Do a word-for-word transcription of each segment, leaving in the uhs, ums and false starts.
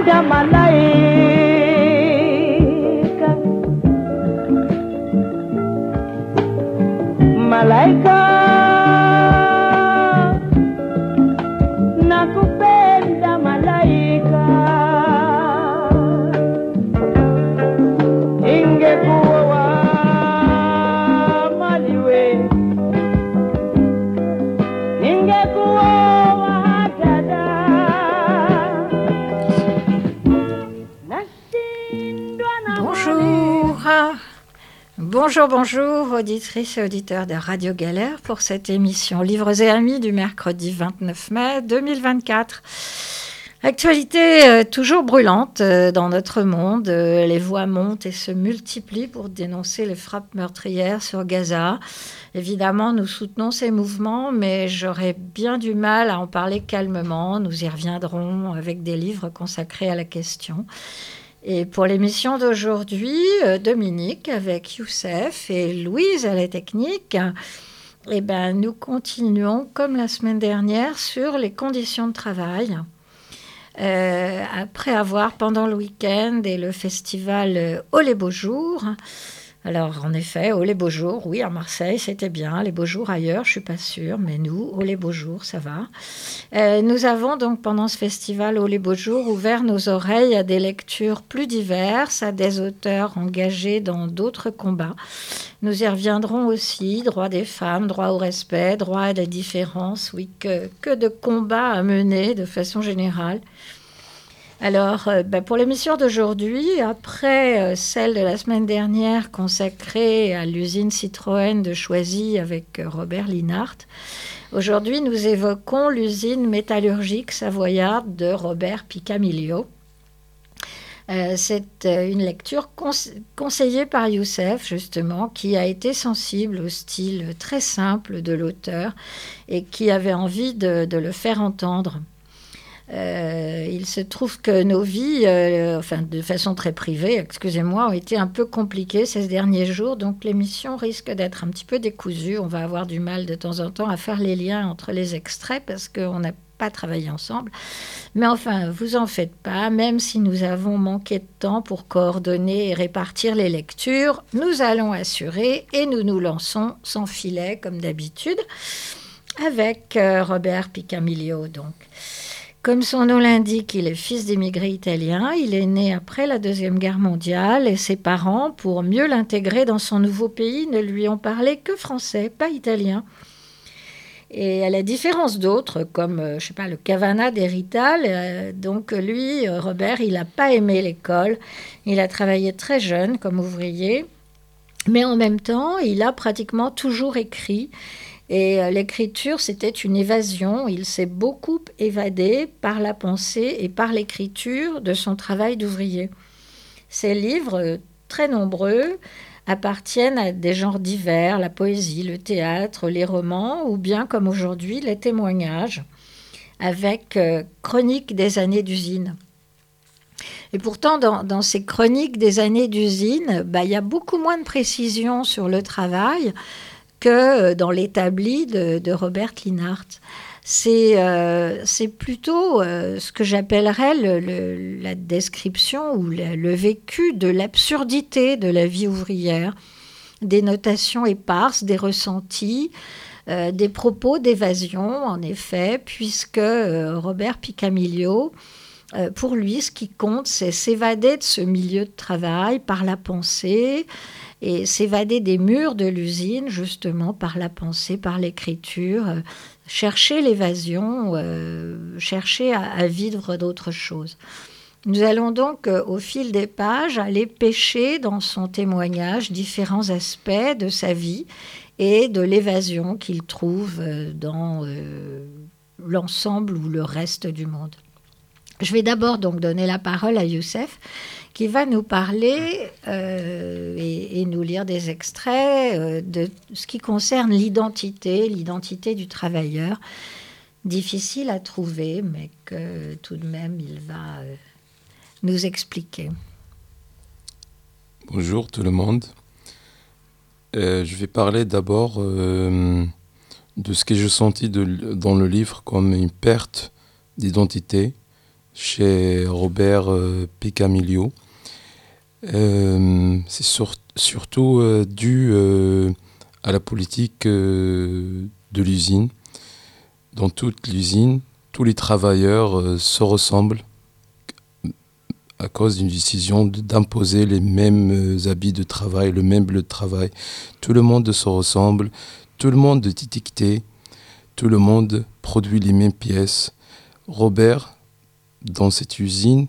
nakupenda malaika, malaika nakupenda malaika, ingekuwa maliwe, ingekuwa dada. Bonjour, bonjour, bonjour, auditrices et auditeurs de Radio Galère pour cette émission Livres et Amis du mercredi vingt-neuf mai deux mille vingt-quatre. Actualité euh, toujours brûlante euh, dans notre monde. Euh, les voix montent et se multiplient pour dénoncer les frappes meurtrières sur Gaza. Évidemment, nous soutenons ces mouvements, mais j'aurais bien du mal à en parler calmement. Nous y reviendrons avec des livres consacrés à la question. Et pour l'émission d'aujourd'hui, euh, Dominique avec Youssef et Louise à la technique, eh ben, nous continuons comme la semaine dernière sur les conditions de travail. Euh, après avoir, pendant le week-end et le festival euh, Oh les beaux jours, alors en effet, Oh les beaux jours, oui, à Marseille, c'était bien. Les beaux jours ailleurs, je ne suis pas sûre, mais nous, Oh les beaux jours, ça va. Euh, nous avons donc, pendant ce festival Oh les beaux jours, ouvert nos oreilles à des lectures plus diverses, à des auteurs engagés dans d'autres combats. Nous y reviendrons aussi, droit des femmes, droit au respect, droit à la différence, oui, que, que de combats à mener de façon générale. Alors, euh, ben pour l'émission d'aujourd'hui, après euh, celle de la semaine dernière consacrée à l'usine Citroën de Choisy avec euh, Robert Linhart, aujourd'hui nous évoquons l'usine métallurgique savoyarde de Robert Picamilio. Euh, c'est euh, une lecture cons- conseillée par Youssef, justement, qui a été sensible au style très simple de l'auteur et qui avait envie de, de le faire entendre. Euh, il se trouve que nos vies, euh, enfin de façon très privée, excusez-moi, ont été un peu compliquées ces derniers jours, donc l'émission risque d'être un petit peu décousue. On va avoir du mal de temps en temps à faire les liens entre les extraits parce qu'on n'a pas travaillé ensemble. Mais enfin, vous en faites pas, même si nous avons manqué de temps pour coordonner et répartir les lectures, nous allons assurer et nous nous lançons sans filet comme d'habitude avec euh, Robert Picamilio donc. Comme son nom l'indique, il est fils d'immigrés italiens. Il est né après la Deuxième Guerre mondiale et ses parents, pour mieux l'intégrer dans son nouveau pays, ne lui ont parlé que français, pas italien. Et à la différence d'autres, comme euh, je sais pas, le Cavana d'Hérital, euh, donc lui, euh, Robert, il n'a pas aimé l'école. Il a travaillé très jeune comme ouvrier, mais en même temps, il a pratiquement toujours écrit. Et l'écriture, c'était une évasion. Il s'est beaucoup évadé par la pensée et par l'écriture de son travail d'ouvrier. Ses livres, très nombreux, appartiennent à des genres divers, la poésie, le théâtre, les romans, ou bien, comme aujourd'hui, les témoignages, avec euh, Chroniques des années d'usine. Et pourtant, dans, dans ces chroniques des années d'usine, bah, y a beaucoup moins de précisions sur le travail que dans l'établi de, de Robert Linhart. C'est, euh, c'est plutôt euh, ce que j'appellerais le, le, la description ou le, le vécu de l'absurdité de la vie ouvrière, des notations éparses, des ressentis, euh, des propos d'évasion, en effet, puisque euh, Robert Picamilio, euh, pour lui, ce qui compte, c'est s'évader de ce milieu de travail par la pensée, et s'évader des murs de l'usine, justement, par la pensée, par l'écriture, euh, chercher l'évasion, euh, chercher à, à vivre d'autres choses. Nous allons donc, euh, au fil des pages, aller pêcher dans son témoignage différents aspects de sa vie et de l'évasion qu'il trouve euh, dans euh, l'ensemble ou le reste du monde. Je vais d'abord donc donner la parole à Youssef, qui va nous parler euh, et, et nous lire des extraits euh, de ce qui concerne l'identité, l'identité du travailleur, difficile à trouver, mais que tout de même il va euh, nous expliquer. Bonjour tout le monde. Euh, je vais parler d'abord euh, de ce que j'ai senti de, dans le livre comme une perte d'identité chez Robert euh, Picamilio. Euh, c'est sur- surtout euh, dû euh, à la politique euh, de l'usine. Dans toute l'usine, tous les travailleurs euh, se ressemblent à cause d'une décision de- d'imposer les mêmes euh, habits de travail, le même bleu de travail. Tout le monde se ressemble, tout le monde est étiqueté, tout le monde produit les mêmes pièces. Robert, dans cette usine,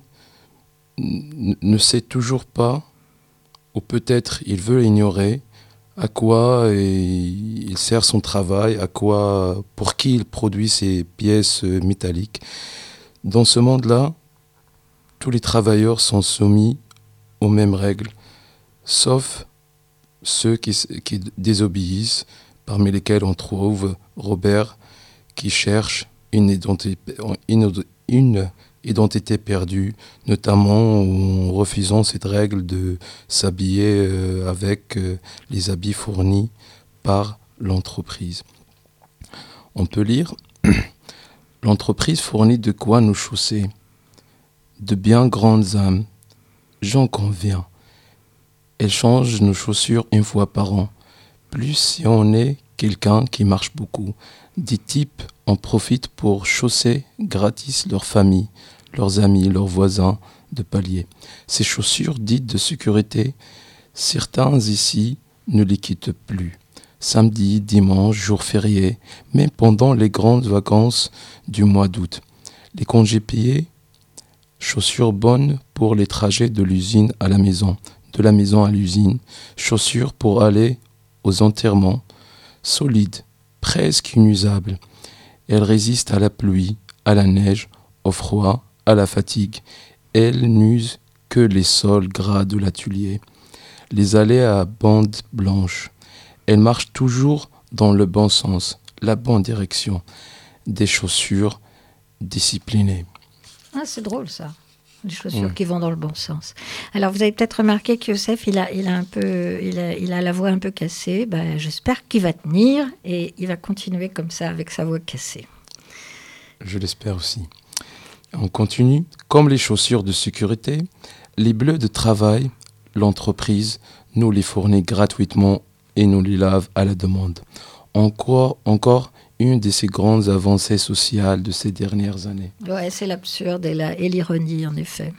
n- ne sait toujours pas, ou peut-être il veut ignorer, à quoi il il sert son travail, à quoi, pour qui il produit ces pièces euh, métalliques. Dans ce monde-là, tous les travailleurs sont soumis aux mêmes règles, sauf ceux qui, s- qui désobéissent, parmi lesquels on trouve Robert qui cherche une identité, une, une identité perdue, notamment en refusant cette règle de s'habiller euh, avec euh, les habits fournis par l'entreprise. On peut lire « L'entreprise fournit de quoi nous chausser, de bien grandes âmes, j'en conviens. Elle change nos chaussures une fois par an, plus si on est quelqu'un qui marche beaucoup. Des types en profitent pour chausser gratis leur famille, leurs amis, leurs voisins de palier. Ces chaussures dites de sécurité, certains ici ne les quittent plus. Samedi, dimanche, jour férié, même pendant les grandes vacances du mois d'août. Les congés payés, chaussures bonnes pour les trajets de l'usine à la maison, de la maison à l'usine, chaussures pour aller aux enterrements, solides, presque inusables. Elles résistent à la pluie, à la neige, au froid, à la fatigue. Elles n'usent que les sols gras de l'atelier. Les allées à bandes blanches. Elles marchent toujours dans le bon sens, la bonne direction. Des chaussures disciplinées. Ah, c'est drôle ça. Les chaussures Ouais. qui vont dans le bon sens. Alors, vous avez peut-être remarqué que Youssef, il a, il a un peu, il a, il a la voix un peu cassée. Ben, j'espère qu'il va tenir et il va continuer comme ça avec sa voix cassée. Je l'espère aussi. On continue. Comme les chaussures de sécurité, les bleus de travail, l'entreprise nous les fournit gratuitement et nous les lave à la demande. Encore, encore une de ces grandes avancées sociales de ces dernières années. Ouais, c'est l'absurde et, la, et l'ironie, en effet.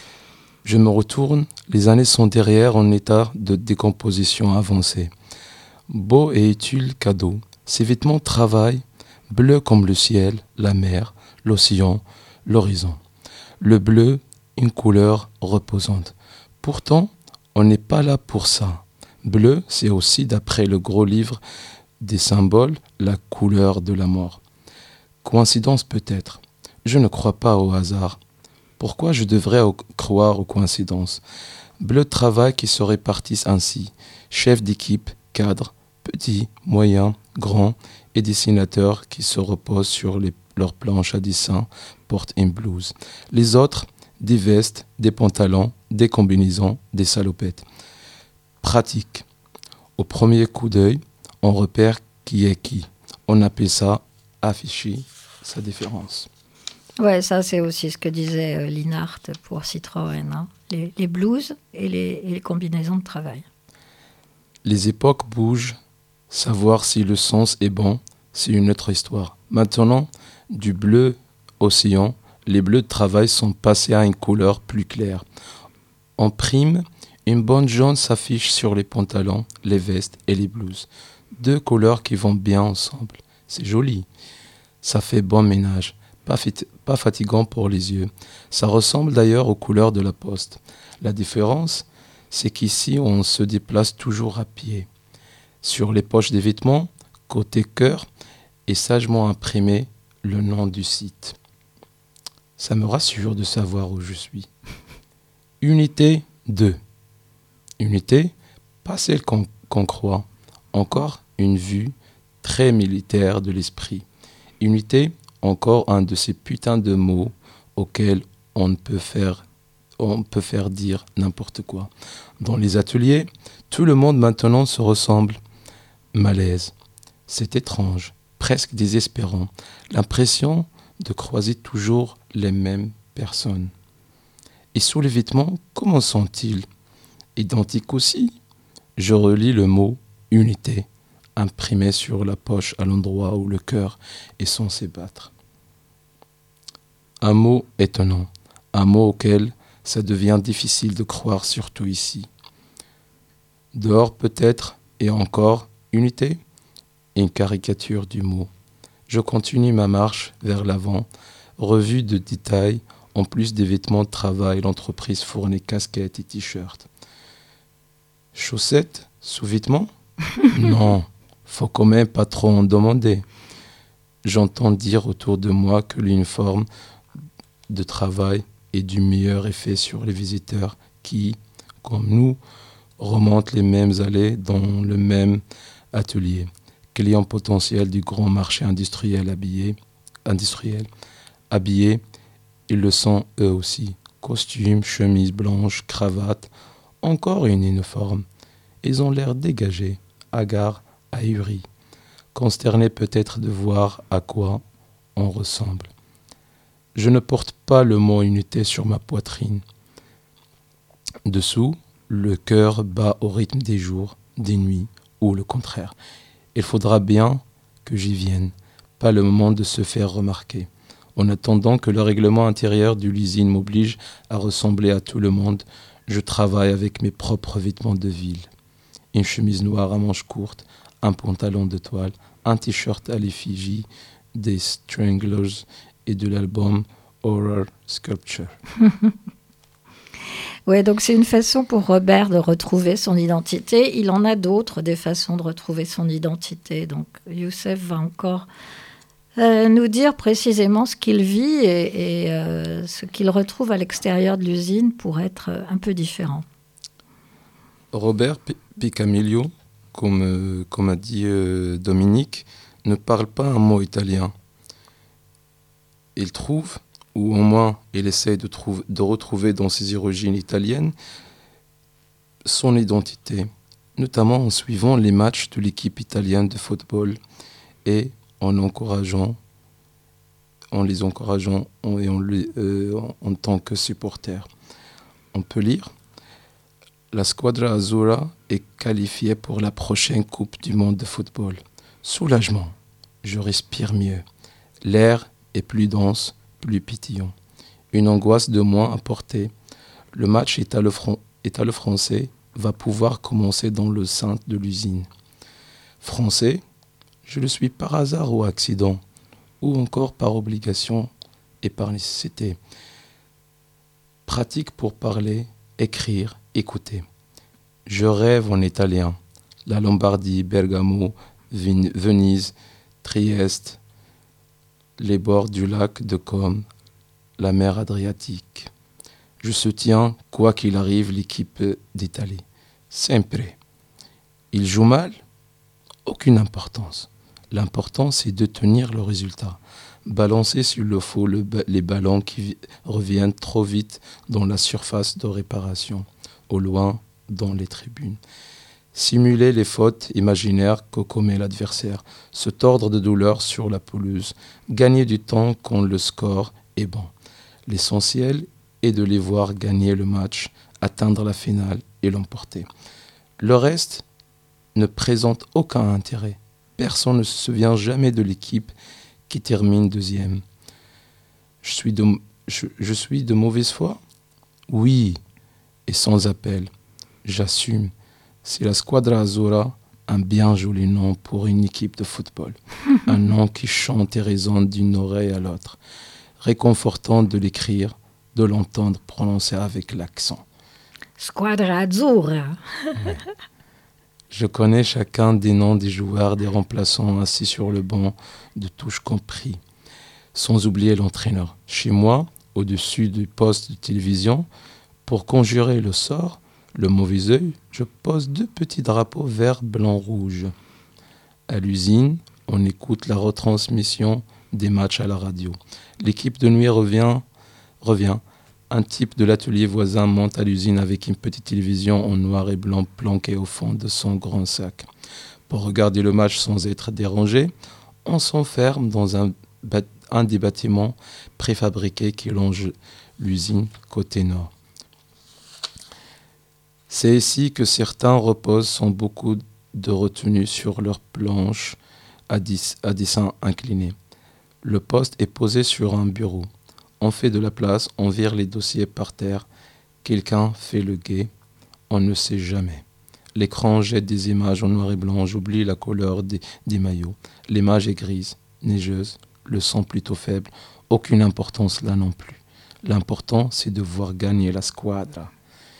Je me retourne, les années sont derrière en état de décomposition avancée. Beau et utile cadeau, ces vêtements de travail, bleus comme le ciel, la mer, l'océan, l'horizon. Le bleu, une couleur reposante. Pourtant, on n'est pas là pour ça. Bleu, c'est aussi, d'après le gros livre des symboles, la couleur de la mort. Coïncidence peut-être. Je ne crois pas au hasard. Pourquoi je devrais au- croire aux coïncidences? Bleu de travail qui se répartissent ainsi. Chef d'équipe, cadre, petit, moyen, grand et dessinateurs qui se reposent sur les- leurs planches à dessin, portent une blouse. Les autres, des vestes, des pantalons, des combinaisons, des salopettes. Pratique. Au premier coup d'œil, on repère qui est qui. On appelle ça afficher sa différence. Ouais, ça, c'est aussi ce que disait euh, Linhart pour Citroën. Hein. Les, les blouses et les, et les combinaisons de travail. Les époques bougent. Savoir si le sens est bon, c'est une autre histoire. Maintenant, du bleu océan, les bleus de travail sont passés à une couleur plus claire. En prime, une bonne jaune s'affiche sur les pantalons, les vestes et les blouses. Deux couleurs qui vont bien ensemble. C'est joli. Ça fait bon ménage. Pas, fit- pas fatigant pour les yeux. Ça ressemble d'ailleurs aux couleurs de la poste. La différence, c'est qu'ici, on se déplace toujours à pied. Sur les poches des vêtements, côté cœur, est sagement imprimé le nom du site. Ça me rassure de savoir où je suis. Unité deux. Unité, pas celle qu'on qu'on croit. Encore une vue très militaire de l'esprit. Unité, encore un de ces putains de mots auxquels on ne peut faire, on peut faire dire n'importe quoi. Dans les ateliers, tout le monde maintenant se ressemble. Malaise. C'est étrange, presque désespérant. L'impression de croiser toujours les mêmes Personne. Et sous les vêtements, comment sont-ils? Identiques aussi. Je relis le mot « unité » imprimé sur la poche à l'endroit où le cœur est censé battre. Un mot étonnant, un mot auquel ça devient difficile de croire, surtout ici. Dehors peut-être, et encore, unité, une caricature du mot. Je continue ma marche vers l'avant, revue de détails, en plus des vêtements de travail, l'entreprise fournit casquettes et t-shirts. Chaussettes, sous-vêtements? Non, faut quand même pas trop en demander. J'entends dire autour de moi que l'uniforme de travail est du meilleur effet sur les visiteurs qui, comme nous, remontent les mêmes allées dans le même atelier. Clients potentiels du grand marché industriel habillé, industriel, habillés, ils le sont eux aussi. Costumes, chemises blanches, cravates, encore une uniforme. Ils ont l'air dégagés, hagards, ahuris, consternés peut-être de voir à quoi on ressemble. Je ne porte pas le mot unité sur ma poitrine. Dessous, le cœur bat au rythme des jours, des nuits, ou le contraire. Il faudra bien que j'y vienne, pas le moment de se faire remarquer. En attendant que le règlement intérieur de l'usine m'oblige à ressembler à tout le monde, je travaille avec mes propres vêtements de ville. Une chemise noire à manches courtes, un pantalon de toile, un t-shirt à l'effigie des Stranglers et de l'album Horror Sculpture. Oui, donc c'est une façon pour Robert de retrouver son identité. Il en a d'autres, des façons de retrouver son identité. Donc Youssef va encore euh, nous dire précisément ce qu'il vit et, et euh, ce qu'il retrouve à l'extérieur de l'usine pour être un peu différent. Robert P- Picamillo, comme, euh, comme a dit euh, Dominique, ne parle pas un mot italien. Il trouve, ou au moins il essaie de, trouve, de retrouver dans ses origines italiennes son identité, notamment en suivant les matchs de l'équipe italienne de football et en encourageant, en les encourageant en, et en, euh, en, en tant que supporter. On peut lire: la Squadra Azzurra est qualifiée pour la prochaine Coupe du Monde de football. Soulagement, je respire mieux. L'air est plus dense, plus pétillant. Une angoisse de moins à porter. Le match italo-fran- italo-français va pouvoir commencer dans le sein de l'usine. Français, je le suis par hasard ou accident, ou encore par obligation et par nécessité. Pratique pour parler, écrire, écouter. Je rêve en italien. La Lombardie, Bergamo, Vin- Venise, Trieste, les bords du lac de Côme, la mer Adriatique. Je soutiens, quoi qu'il arrive, l'équipe d'Italie. Sempre. Il joue mal? Aucune importance. L'important, c'est de tenir le résultat. Balancer sur le faux le ba- les ballons qui vi- reviennent trop vite dans la surface de réparation, au loin dans les tribunes. Simuler les fautes imaginaires que commet l'adversaire, se tordre de douleur sur la pelouse, gagner du temps quand le score est bon. L'essentiel est de les voir gagner le match, atteindre la finale et l'emporter. Le reste ne présente aucun intérêt. Personne ne se souvient jamais de l'équipe qui termine deuxième. Je suis de, je, je suis de mauvaise foi? Oui, et sans appel. J'assume. C'est la Squadra Azzurra, un bien joli nom pour une équipe de football. Un nom qui chante et résonne d'une oreille à l'autre. Réconfortant de l'écrire, de l'entendre prononcer avec l'accent. Squadra Azzurra. Ouais. Je connais chacun des noms des joueurs, des remplaçants assis sur le banc, de touche compris. Sans oublier l'entraîneur. Chez moi, au-dessus du poste de télévision, pour conjurer le sort, le mauvais œil, je pose deux petits drapeaux vert, blanc, rouge. À l'usine, on écoute la retransmission des matchs à la radio. L'équipe de nuit revient, revient. Un type de l'atelier voisin monte à l'usine avec une petite télévision en noir et blanc planquée au fond de son grand sac. Pour regarder le match sans être dérangé, on s'enferme dans un, bat- un des bâtiments préfabriqués qui longe l'usine côté nord. C'est ici que certains reposent sans beaucoup de retenue sur leurs planches à, dis, à dessin incliné. Le poste est posé sur un bureau. On fait de la place, on vire les dossiers par terre. Quelqu'un fait le guet, on ne sait jamais. L'écran jette des images en noir et blanc, j'oublie la couleur des, des maillots. L'image est grise, neigeuse, le son plutôt faible. Aucune importance là non plus. L'important, c'est de voir gagner la squadra.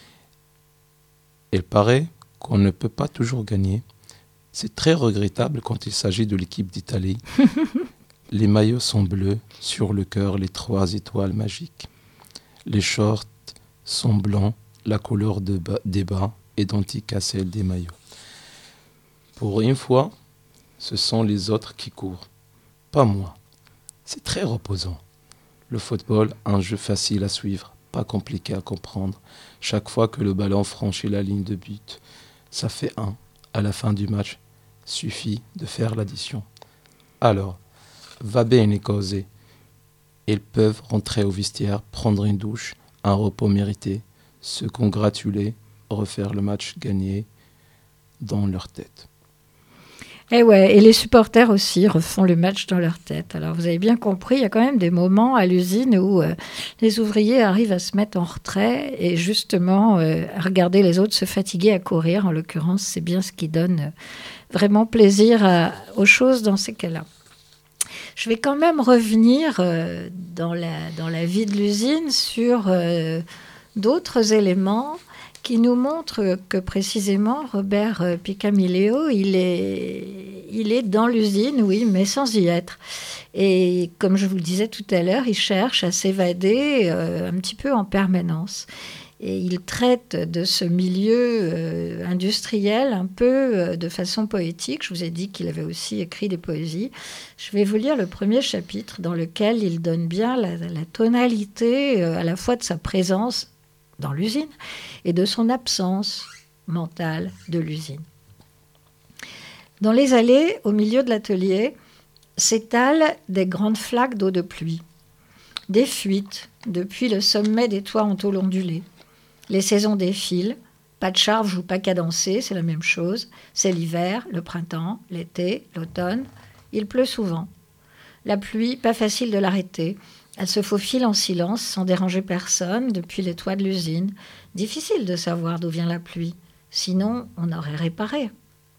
Il paraît qu'on ne peut pas toujours gagner. C'est très regrettable quand il s'agit de l'équipe d'Italie. Les maillots sont bleus, sur le cœur les trois étoiles magiques. Les shorts sont blancs, la couleur de bas, des bas identique à celle des maillots. Pour une fois, ce sont les autres qui courent, pas moi. C'est très reposant. Le football, un jeu facile à suivre, pas compliqué à comprendre. Chaque fois que le ballon franchit la ligne de but, ça fait un. À la fin du match, suffit de faire l'addition. Alors, va bene cose. Ils peuvent rentrer au vestiaire, prendre une douche, un repos mérité, se congratuler, refaire le match gagné dans leur tête. Et ouais, et les supporters aussi refont le match dans leur tête. Alors vous avez bien compris, il y a quand même des moments à l'usine où euh, les ouvriers arrivent à se mettre en retrait et justement euh, à regarder les autres se fatiguer à courir. En l'occurrence, c'est bien ce qui donne euh, vraiment plaisir à, aux choses dans ces cas-là. Je vais quand même revenir euh, dans, la, dans la vie de l'usine sur euh, d'autres éléments qui nous montrent que précisément Robert euh, Picamilio, il est, il est dans l'usine, oui, mais sans y être. Et comme je vous le disais tout à l'heure, il cherche à s'évader euh, un petit peu en permanence. Et il traite de ce milieu euh, industriel un peu euh, de façon poétique. Je vous ai dit qu'il avait aussi écrit des poésies. Je vais vous lire le premier chapitre dans lequel il donne bien la, la tonalité euh, à la fois de sa présence dans l'usine et de son absence mentale de l'usine. Dans les allées, au milieu de l'atelier, s'étalent des grandes flaques d'eau de pluie, des fuites depuis le sommet des toits en tôle ondulée. Les saisons défilent, pas de charge ou pas cadencé, c'est la même chose. C'est l'hiver, le printemps, l'été, l'automne. Il pleut souvent. La pluie, pas facile de l'arrêter. Elle se faufile en silence, sans déranger personne, depuis les toits de l'usine. Difficile de savoir d'où vient la pluie. Sinon, on aurait réparé.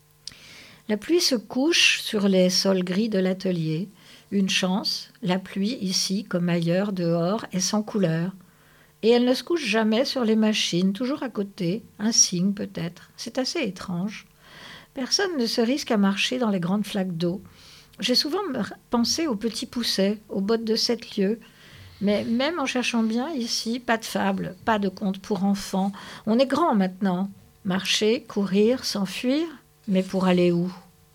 La pluie se couche sur les sols gris de l'atelier. Une chance, la pluie, ici comme ailleurs, dehors, est sans couleur. Et elle ne se couche jamais sur les machines, toujours à côté, un signe peut-être. C'est assez étrange. Personne ne se risque à marcher dans les grandes flaques d'eau. J'ai souvent pensé aux petits poussets, aux bottes de sept lieues. Mais même en cherchant bien ici, pas de fable, pas de conte pour enfants. On est grand maintenant. Marcher, courir, s'enfuir, mais pour aller où ?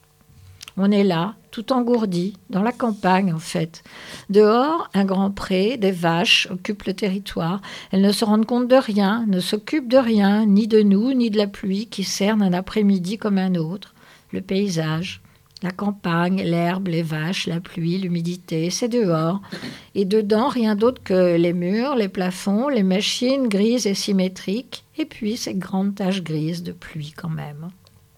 On est là, tout engourdi, dans la campagne en fait. Dehors, un grand pré, des vaches occupent le territoire. Elles ne se rendent compte de rien, ne s'occupent de rien, ni de nous, ni de la pluie qui cerne un après-midi comme un autre. Le paysage, la campagne, l'herbe, les vaches, la pluie, l'humidité, c'est dehors. Et dedans, rien d'autre que les murs, les plafonds, les machines grises et symétriques, et puis ces grandes taches grises de pluie quand même.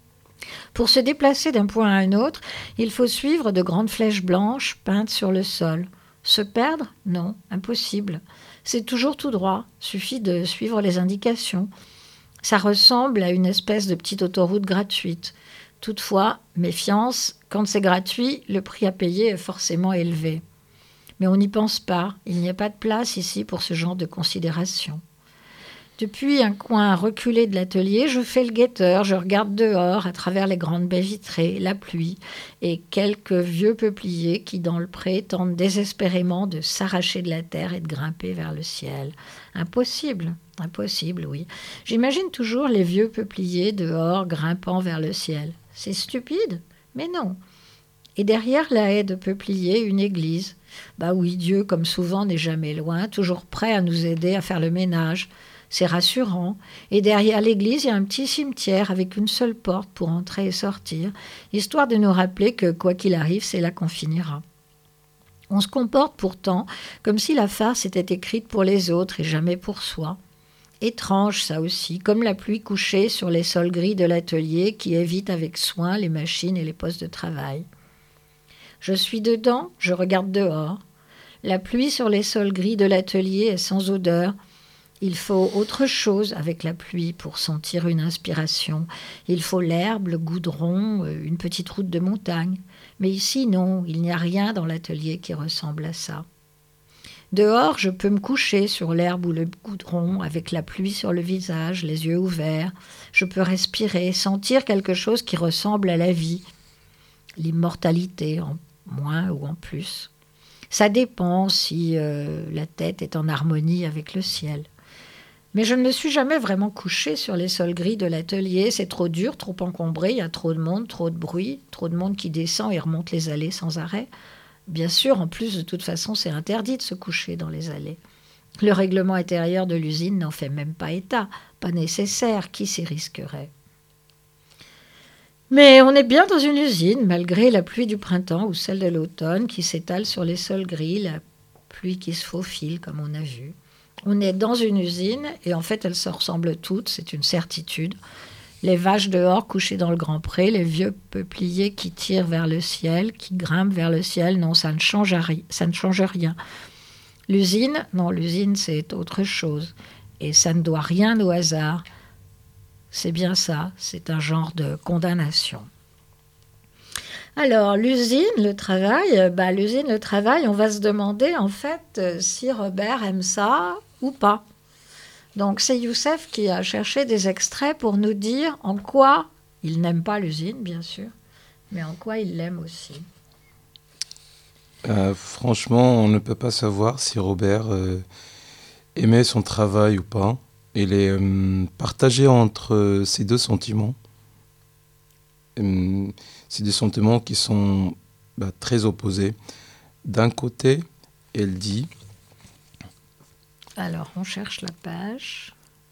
Pour se déplacer d'un point à un autre, il faut suivre de grandes flèches blanches peintes sur le sol. Se perdre ? Non, impossible. C'est toujours tout droit, suffit de suivre les indications. Ça ressemble à une espèce de petite autoroute gratuite. Toutefois, méfiance, quand c'est gratuit, le prix à payer est forcément élevé. Mais on n'y pense pas, il n'y a pas de place ici pour ce genre de considération. Depuis un coin reculé de l'atelier, je fais le guetteur, je regarde dehors à travers les grandes baies vitrées, la pluie et quelques vieux peupliers qui, dans le pré, tentent désespérément de s'arracher de la terre et de grimper vers le ciel. Impossible, impossible, oui. J'imagine toujours les vieux peupliers dehors grimpant vers le ciel. C'est stupide, mais non. Et derrière la haie de peupliers, une église. Bah oui, Dieu, comme souvent, n'est jamais loin, toujours prêt à nous aider à faire le ménage. C'est rassurant. Et derrière l'église, il y a un petit cimetière avec une seule porte pour entrer et sortir, histoire de nous rappeler que, quoi qu'il arrive, c'est là qu'on finira. On se comporte pourtant comme si la farce était écrite pour les autres et jamais pour soi. Étrange ça aussi, comme la pluie couchée sur les sols gris de l'atelier qui évite avec soin les machines et les postes de travail. Je suis dedans, je regarde dehors. La pluie sur les sols gris de l'atelier est sans odeur. Il faut autre chose avec la pluie pour sentir une inspiration. Il faut l'herbe, le goudron, une petite route de montagne. Mais ici, non, il n'y a rien dans l'atelier qui ressemble à ça. Dehors, je peux me coucher sur l'herbe ou le goudron, avec la pluie sur le visage, les yeux ouverts. Je peux respirer, sentir quelque chose qui ressemble à la vie. L'immortalité, en moins ou en plus. Ça dépend si euh, la tête est en harmonie avec le ciel. Mais je ne me suis jamais vraiment couchée sur les sols gris de l'atelier. C'est trop dur, trop encombré, il y a trop de monde, trop de bruit, trop de monde qui descend et remonte les allées sans arrêt. Bien sûr, en plus, de toute façon, c'est interdit de se coucher dans les allées. Le règlement intérieur de l'usine n'en fait même pas état. Pas nécessaire, qui s'y risquerait ? Mais on est bien dans une usine, malgré la pluie du printemps ou celle de l'automne qui s'étale sur les sols gris, la pluie qui se faufile, comme on a vu. On est dans une usine, et en fait, elles se ressemblent toutes, c'est une certitude. Les vaches dehors couchées dans le grand pré, les vieux peupliers qui tirent vers le ciel, qui grimpent vers le ciel, non, ça ne change, ri- ça ne change rien. L'usine, non, l'usine, c'est autre chose. Et ça ne doit rien au hasard. C'est bien ça, c'est un genre de condamnation. Alors, l'usine, le travail, bah, l'usine, le travail, on va se demander en fait si Robert aime ça ou pas. Donc, c'est Youssef qui a cherché des extraits pour nous dire en quoi il n'aime pas l'usine, bien sûr, mais en quoi il l'aime aussi. Euh, franchement, on ne peut pas savoir si Robert euh, aimait son travail ou pas. Il est euh, partagé entre euh, ces deux sentiments. Euh, c'est des sentiments qui sont bah, très opposés. D'un côté, elle dit... Alors, on cherche la page.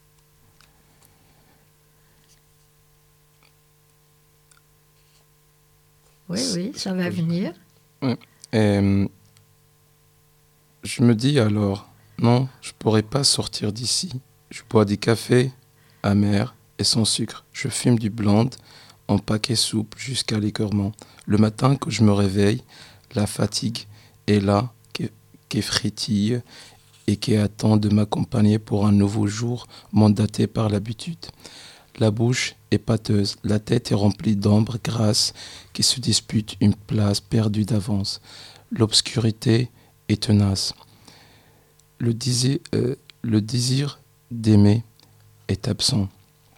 Oui, oui, ça va venir. Ouais. Et, je me dis alors, non, je ne pourrais pas sortir d'ici. Je bois des cafés amers et sans sucre. Je fume du blonde en paquet souple jusqu'à l'écœurement. Le matin, quand je me réveille, la fatigue est là, qui, qui frétille et qui attend de m'accompagner pour un nouveau jour mandaté par l'habitude. La bouche est pâteuse, la tête est remplie d'ombres grasses qui se disputent une place perdue d'avance. L'obscurité est tenace. Le désir, euh, le désir d'aimer est absent.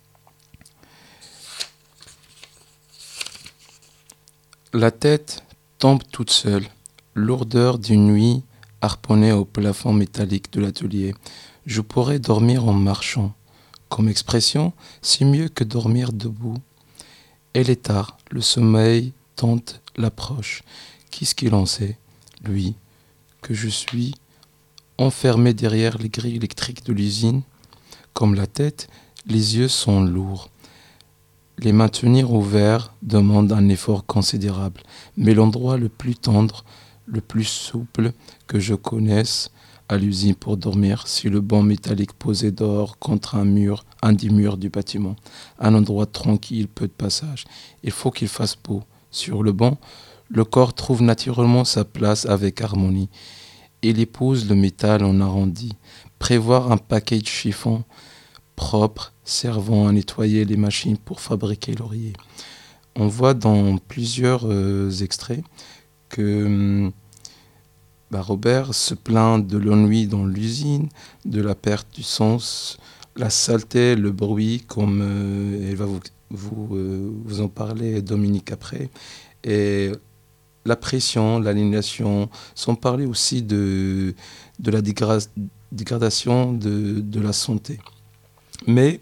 La tête tombe toute seule, lourdeur d'une nuit harponnée au plafond métallique de l'atelier. Je pourrais dormir en marchant. Comme expression, c'est mieux que dormir debout. Elle est tard, le sommeil tente l'approche. Qu'est-ce qu'il en sait, lui, que je suis enfermé derrière les grilles électriques de l'usine? Comme la tête, les yeux sont lourds. Les maintenir ouverts demande un effort considérable, mais l'endroit le plus tendre, le plus souple que je connaisse à l'usine pour dormir, c'est le banc métallique posé dehors contre un mur, un des murs du bâtiment. Un endroit tranquille, peu de passage. Il faut qu'il fasse beau. Sur le banc, le corps trouve naturellement sa place avec harmonie. Il épouse le métal en arrondi. Prévoir un paquet de chiffons propre servant à nettoyer les machines pour fabriquer l'oreiller. On voit dans plusieurs euh, extraits que bah, Robert se plaint de l'ennui dans l'usine, de la perte du sens, la saleté, le bruit, comme euh, elle va vous, vous, euh, vous en parler, Dominique, après, et la pression, l'aliénation, sans parler aussi de, de la dégra- dégradation de, de la santé. Mais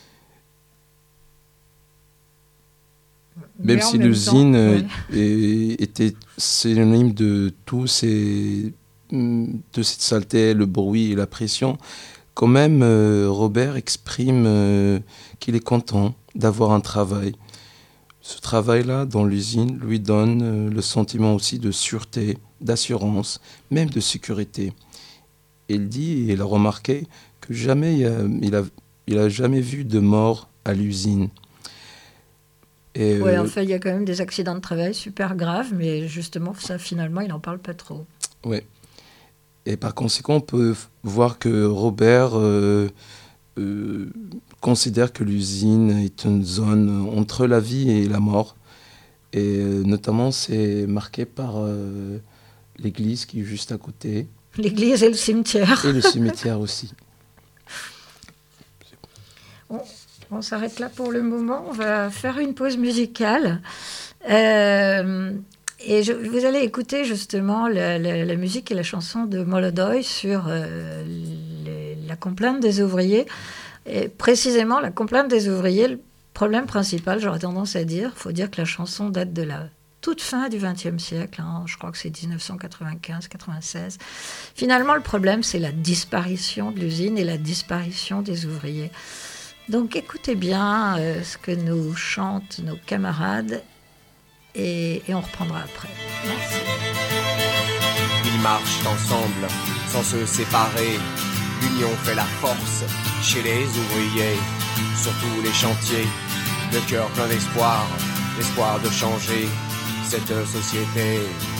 même Mais en si même l'usine temps, euh, ouais. est- était synonyme de tous ces, de cette saleté, le bruit et la pression, quand même, euh, Robert exprime euh, qu'il est content d'avoir un travail. Ce travail-là, dans l'usine, lui donne euh, le sentiment aussi de sûreté, d'assurance, même de sécurité. Il dit, il a remarqué que jamais il a, il a, il a jamais vu de mort à l'usine. Et oui, euh, enfin, il y a quand même des accidents de travail super graves, mais justement, ça, finalement, il n'en parle pas trop. Oui. Et par conséquent, on peut voir que Robert euh, euh, considère que l'usine est une zone entre la vie et la mort. Et euh, notamment, c'est marqué par euh, l'église qui est juste à côté. L'église et le cimetière. Et le cimetière aussi. On, on s'arrête là pour le moment. On va faire une pause musicale. Euh, et je, vous allez écouter justement la, la, la musique et la chanson de Molodoy sur euh, les, la complainte des ouvriers. Et précisément, la complainte des ouvriers, le problème principal, j'aurais tendance à dire, il faut dire que la chanson date de la toute fin du vingtième siècle, hein, je crois que c'est dix-neuf cent quatre-vingt-quinze quatre-vingt-seize. Finalement, le problème, c'est la disparition de l'usine et la disparition des ouvriers. Donc, écoutez bien euh, ce que nous chantent nos camarades et, et on reprendra après. Merci. Ils marchent ensemble, sans se séparer. L'union fait la force chez les ouvriers, sur tous les chantiers. Le cœur plein d'espoir, l'espoir de changer cette société.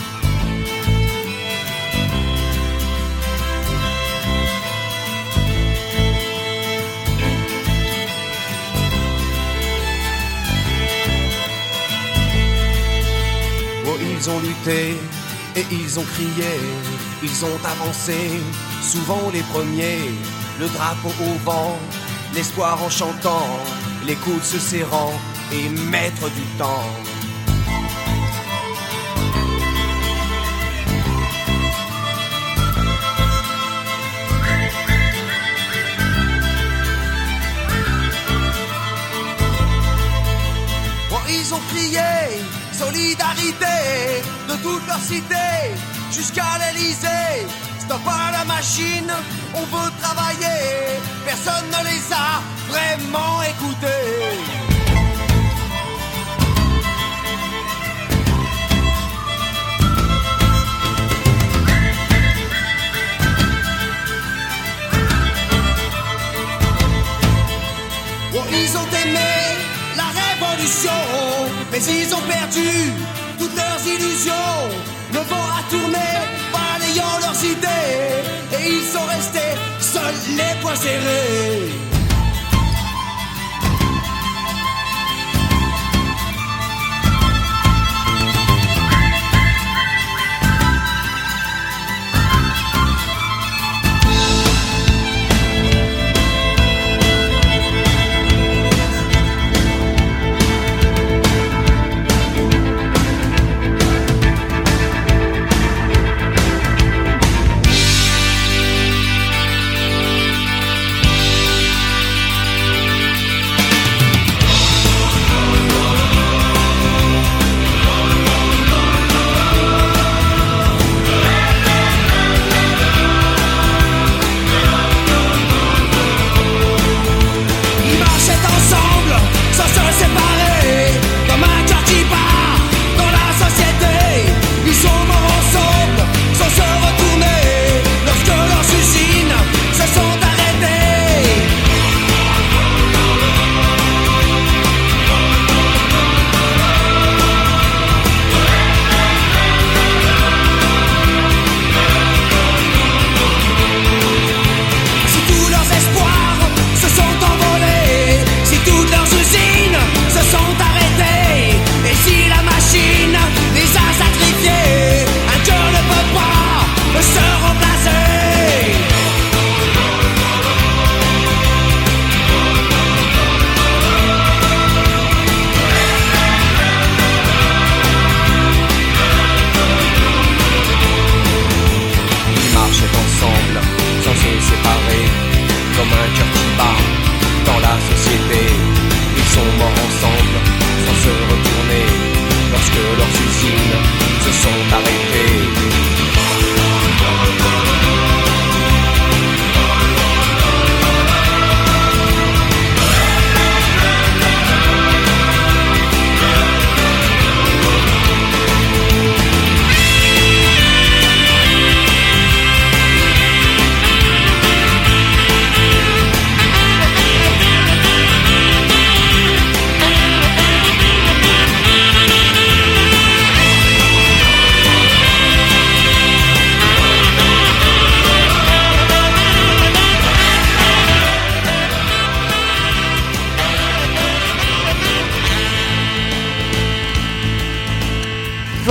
Oh, ils ont lutté et ils ont crié, ils ont avancé, souvent les premiers, le drapeau au vent, l'espoir en chantant, les coudes se serrant et maître du temps. Ils ont crié solidarité de toute leur cité jusqu'à l'Elysée. Stop à la machine, on veut travailler. Personne ne les a vraiment écoutés. Oh, ils ont aimé la révolution, mais ils ont perdu toutes leurs illusions. Le vent a tourné, balayant leurs idées, et ils sont restés seuls les poings serrés.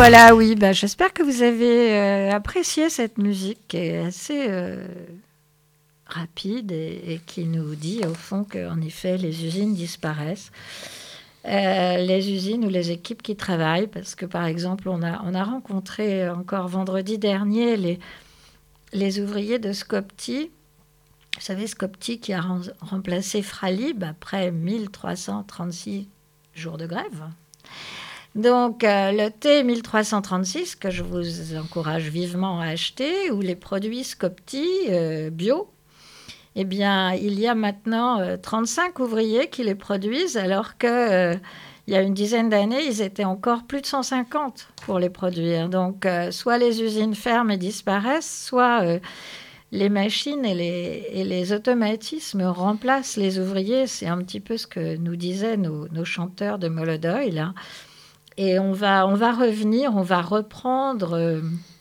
voilà, oui, bah, j'espère que vous avez euh, apprécié cette musique qui est assez euh, rapide et, et qui nous dit au fond qu'en effet les usines disparaissent. Euh, les usines ou les équipes qui travaillent, parce que par exemple on a, on a rencontré encore vendredi dernier les, les ouvriers de Skopti. Vous savez, Skopti qui a rem- remplacé Fralib après mille trois cent trente-six jours de grève. Donc, euh, le thé mille trois cent trente-six, que je vous encourage vivement à acheter, ou les produits Skopti euh, bio, eh bien, il y a maintenant euh, trente-cinq ouvriers qui les produisent, alors qu'il euh, y a une dizaine d'années, ils étaient encore plus de cent cinquante pour les produire. Donc, euh, soit les usines ferment et disparaissent, soit euh, les machines et les, et les automatismes remplacent les ouvriers. C'est un petit peu ce que nous disaient nos, nos chanteurs de Molodoï, là. Et on va, on va revenir, on va reprendre euh,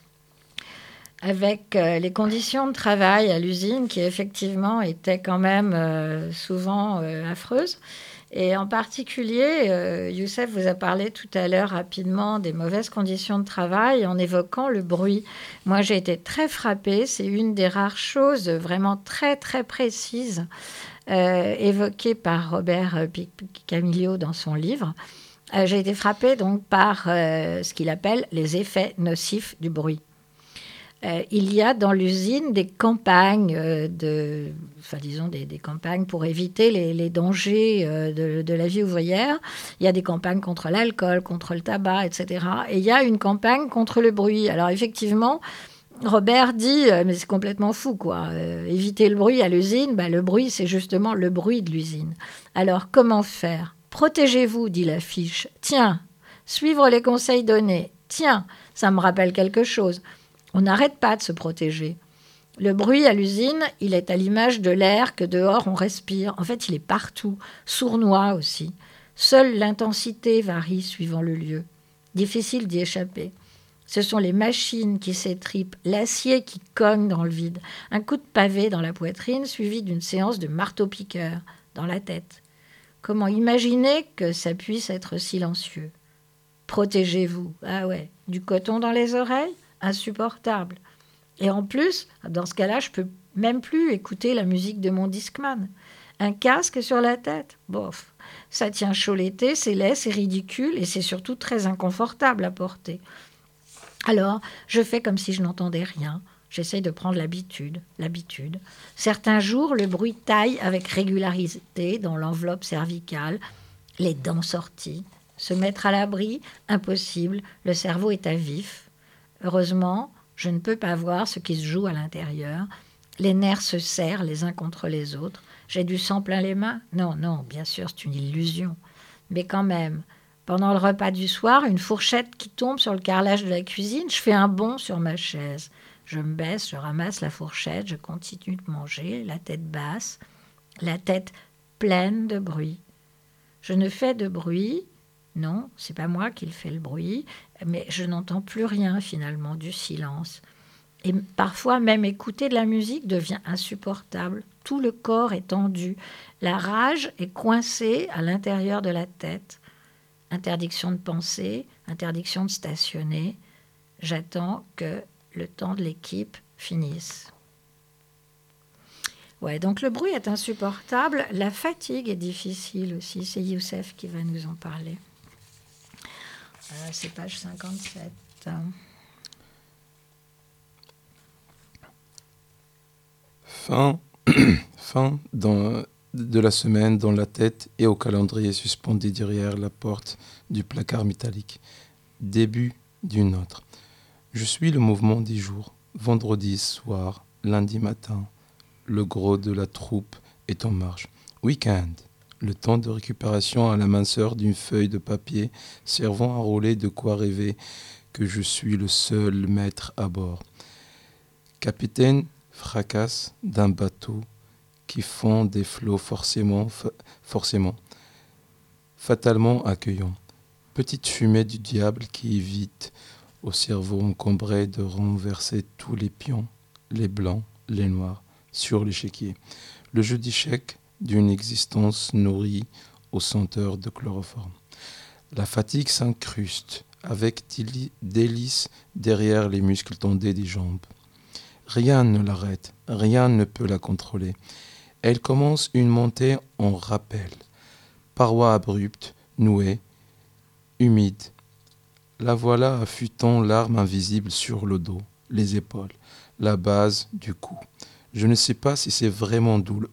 avec euh, les conditions de travail à l'usine qui effectivement étaient quand même euh, souvent euh, affreuses. Et en particulier, euh, Youssef vous a parlé tout à l'heure rapidement des mauvaises conditions de travail en évoquant le bruit. Moi, j'ai été très frappée. C'est une des rares choses vraiment très, très précises euh, évoquées par Robert Picamilio dans son livre. Euh, j'ai été frappée donc par euh, ce qu'il appelle les effets nocifs du bruit. Euh, il y a dans l'usine des campagnes, euh, de, enfin disons des, des campagnes pour éviter les, les dangers euh, de, de la vie ouvrière. Il y a des campagnes contre l'alcool, contre le tabac, et cetera. Et il y a une campagne contre le bruit. Alors effectivement, Robert dit, euh, mais c'est complètement fou, quoi. Euh, éviter le bruit à l'usine, bah, le bruit, c'est justement le bruit de l'usine. Alors comment faire ? Protégez-vous, dit l'affiche. Tiens, suivre les conseils donnés. Tiens, ça me rappelle quelque chose. On n'arrête pas de se protéger. Le bruit à l'usine, il est à l'image de l'air que dehors on respire. En fait, il est partout, sournois aussi. Seule l'intensité varie suivant le lieu. Difficile d'y échapper. Ce sont les machines qui s'étripent, l'acier qui cogne dans le vide, un coup de pavé dans la poitrine suivi d'une séance de marteau-piqueur dans la tête. Comment imaginer que ça puisse être silencieux ? Protégez-vous. Ah ouais, du coton dans les oreilles ? Insupportable. Et en plus, dans ce cas-là, je peux même plus écouter la musique de mon Discman. Un casque sur la tête ? Bof. Ça tient chaud l'été, c'est laid, c'est ridicule et c'est surtout très inconfortable à porter. Alors, je fais comme si je n'entendais rien. J'essaye de prendre l'habitude, l'habitude. Certains jours, le bruit taille avec régularité dans l'enveloppe cervicale, les dents sorties. Se mettre à l'abri, impossible, le cerveau est à vif. Heureusement, je ne peux pas voir ce qui se joue à l'intérieur. Les nerfs se serrent les uns contre les autres. J'ai du sang plein les mains ? Non, non, bien sûr, c'est une illusion. Mais quand même, pendant le repas du soir, une fourchette qui tombe sur le carrelage de la cuisine, je fais un bond sur ma chaise. Je me baisse, je ramasse la fourchette, je continue de manger, la tête basse, la tête pleine de bruit. Je ne fais de bruit, non, c'est pas moi qui le fais le bruit, mais je n'entends plus rien finalement, du silence. Et parfois même écouter de la musique devient insupportable. Tout le corps est tendu. La rage est coincée à l'intérieur de la tête. Interdiction de penser, interdiction de stationner. J'attends que le temps de l'équipe finisse. Ouais, donc le bruit est insupportable. La fatigue est difficile aussi. C'est Youssef qui va nous en parler. Euh, c'est page cinquante-sept. Fin, fin dans, de la semaine dans la tête et au calendrier suspendu derrière la porte du placard métallique. Début d'une autre. Je suis le mouvement des jours. Vendredi soir, lundi matin, le gros de la troupe est en marche. Week-end, le temps de récupération à la minceur d'une feuille de papier servant à rouler de quoi rêver que je suis le seul maître à bord. Capitaine fracasse d'un bateau qui fond des flots forcément, fa- forcément, fatalement accueillants. Petite fumée du diable qui évite au cerveau encombré de renverser tous les pions, les blancs, les noirs, sur l'échiquier. Le jeu d'échecs d'une existence nourrie aux senteurs de chloroforme. La fatigue s'incruste avec déli- délice derrière les muscles tendés des jambes. Rien ne l'arrête, rien ne peut la contrôler. Elle commence une montée en rappel. Parois abruptes, nouées, humides. La voilà affûtant l'arme invisible sur le dos, les épaules, la base du cou. Je ne sais pas si c'est vraiment doule-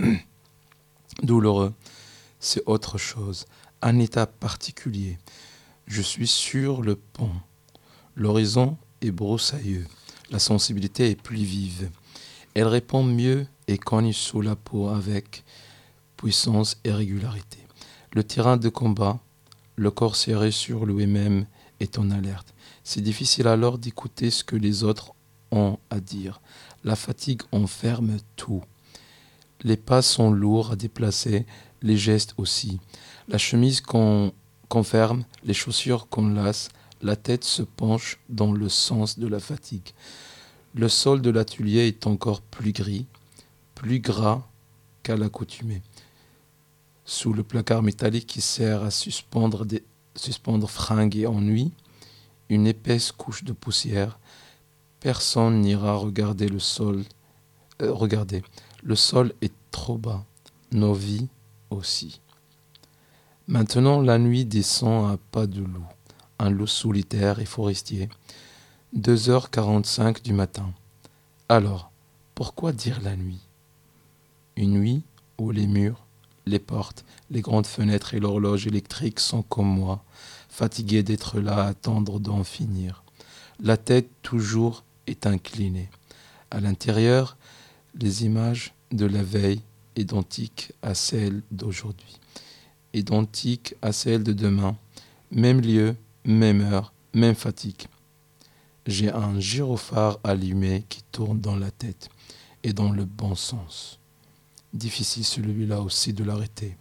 douloureux. C'est autre chose, un état particulier. Je suis sur le pont. L'horizon est broussailleux. La sensibilité est plus vive. Elle répond mieux et cogne sous la peau avec puissance et régularité. Le terrain de combat, le corps serré sur lui-même, est en alerte. C'est difficile alors d'écouter ce que les autres ont à dire. La fatigue enferme tout. Les pas sont lourds à déplacer, les gestes aussi. La chemise qu'on, qu'on ferme, les chaussures qu'on lasse, la tête se penche dans le sens de la fatigue. Le sol de l'atelier est encore plus gris, plus gras qu'à l'accoutumée. Sous le placard métallique qui sert à suspendre, des, suspendre fringues et ennuis, une épaisse couche de poussière. Personne n'ira regarder le sol. Euh, regardez, le sol est trop bas, nos vies aussi. Maintenant, la nuit descend à pas de loup, un loup solitaire et forestier. deux heures quarante-cinq du matin. Alors, pourquoi dire la nuit ? Une nuit où les murs, les portes, les grandes fenêtres et l'horloge électrique sont comme moi, fatigués d'être là à attendre d'en finir. La tête toujours est inclinée. À l'intérieur, les images de la veille identiques à celles d'aujourd'hui, identiques à celles de demain, même lieu, même heure, même fatigue. J'ai un gyrophare allumé qui tourne dans la tête et dans le bon sens. Difficile celui-là aussi de l'arrêter.